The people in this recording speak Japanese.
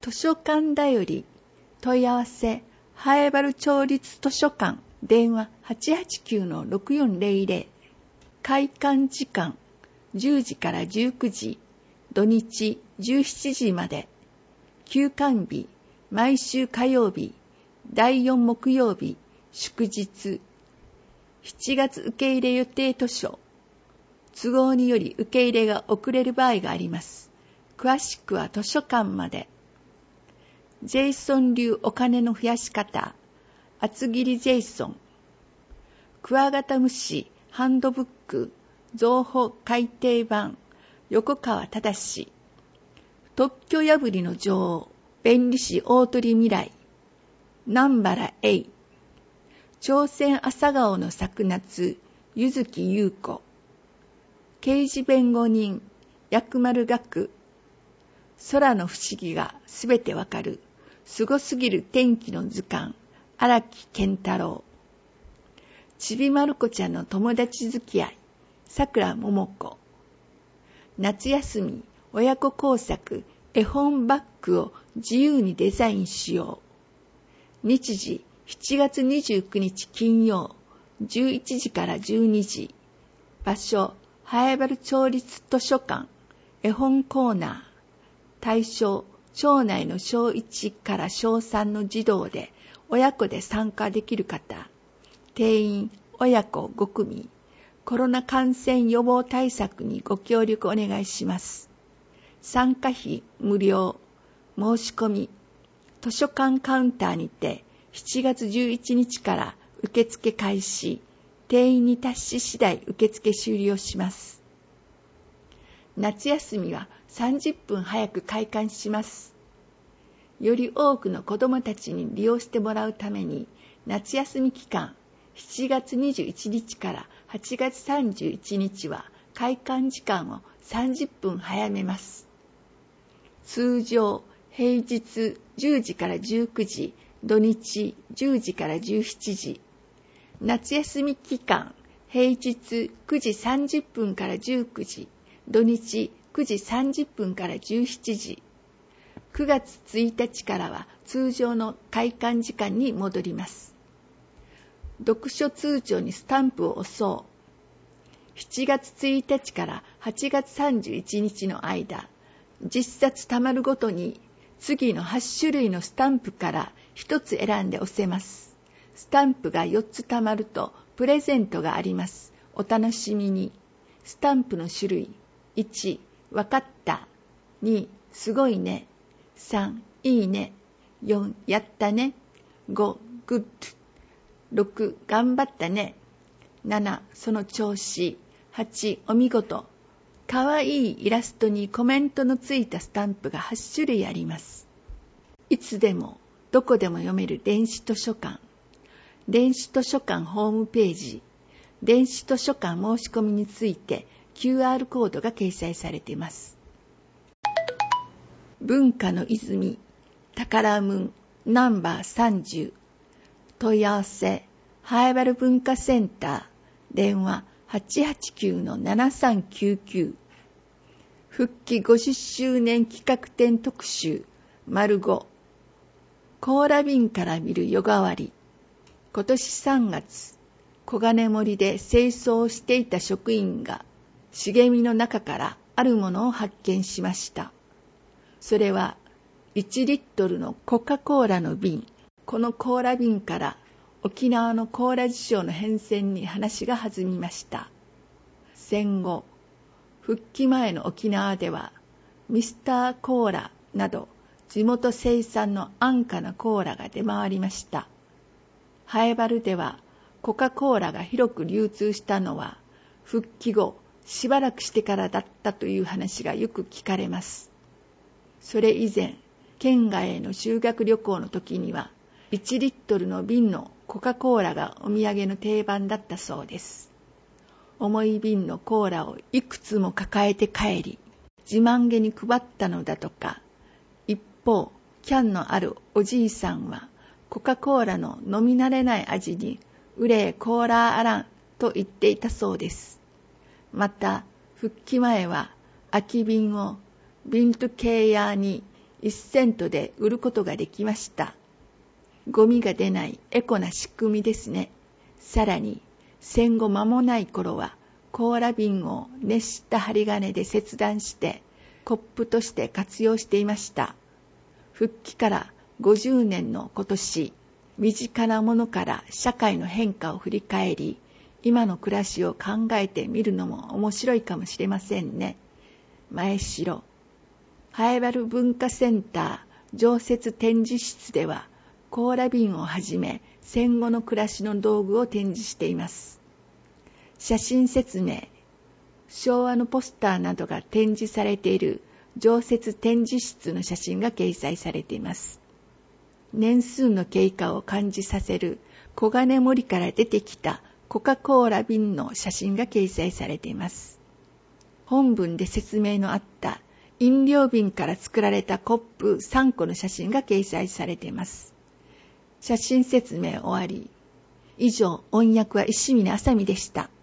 図書館だより問い合わせハエバル町立図書館電話 889-6400 開館時間10時から19時土日17時まで休館日毎週火曜日第4木曜日祝日7月受け入れ予定図書都合により受け入れが遅れる場合があります。詳しくは図書館まで。ジェイソン流お金の増やし方厚切りジェイソンクワガタムシハンドブック増補改訂版横川忠特許破りの女王弁理士大鳥未来南原栄朝鮮朝顔の作夏柚木優子刑事弁護人薬丸学空の不思議がすべてわかるすごすぎる天気の図鑑荒木健太郎ちびまる子ちゃんの友達付き合いさくらももこ夏休み親子工作絵本バッグを自由にデザインしよう日時7月29日金曜11時から12時場所ハエバル町立図書館絵本コーナー対象町内の小1から小3の児童で親子で参加できる方定員親子5組コロナ感染予防対策にご協力お願いします参加費無料申し込み図書館カウンターにて7月11日から受付開始定員に達し次第受付終了します夏休みは30分早く開館しますより多くの子どもたちに利用してもらうために夏休み期間7月21日から8月31日は開館時間を30分早めます通常平日10時から19時土日10時から17時夏休み期間平日9時30分から19時土日9時30分から17時9月1日からは通常の開館時間に戻ります読書通帳にスタンプを押そう7月1日から8月31日の間10冊たまるごとに次の8種類のスタンプから1つ選んで押せますスタンプが4つたまるとプレゼントがありますお楽しみにスタンプの種類1わかった2すごいね3いいね4やったね5グッド6頑張ったね7その調子8お見事かわいいイラストにコメントのついたスタンプが8種類ありますいつでもどこでも読める電子図書館電子図書館ホームページ電子図書館申し込みについて QR コードが掲載されています文化の泉宝門ナンバー30問い合わせハエバル文化センター電話 889-7399 復帰50周年企画展特集丸5コーラ瓶から見る夜変わり今年3月小金森で清掃をしていた職員が茂みの中からあるものを発見しましたそれは1リットルのコカ・コーラの瓶このコーラ瓶から沖縄のコーラ事情の変遷に話が弾みました戦後復帰前の沖縄ではミスターコーラなど地元生産の安価なコーラが出回りましたハエバルではコカ・コーラが広く流通したのは復帰後しばらくしてからだったという話がよく聞かれますそれ以前県外への修学旅行の時には1リットルの瓶のコカ・コーラがお土産の定番だったそうです重い瓶のコーラをいくつも抱えて帰り自慢げに配ったのだとか一方キャンのあるおじいさんはコカ・コーラの飲み慣れない味にうれコーラあらんと言っていたそうですまた復帰前は空き瓶をビントケーヤーに 1セントで売ることができました。ゴミが出ないエコな仕組みですね。さらに戦後間もない頃はコーラ瓶を熱した針金で切断してコップとして活用していました。復帰から50年の今年、身近なものから社会の変化を振り返り、今の暮らしを考えてみるのも面白いかもしれませんね。前城南風原文化センター常設展示室では、コーラ瓶をはじめ戦後の暮らしの道具を展示しています。写真説明、昭和のポスターなどが展示されている常設展示室の写真が掲載されています。年数の経過を感じさせる黄金森から出てきたコカ・コーラ瓶の写真が掲載されています。本文で説明のあった飲料瓶から作られたコップ3個の写真が掲載されています。写真説明終わり。以上、音訳は石峰あさみでした。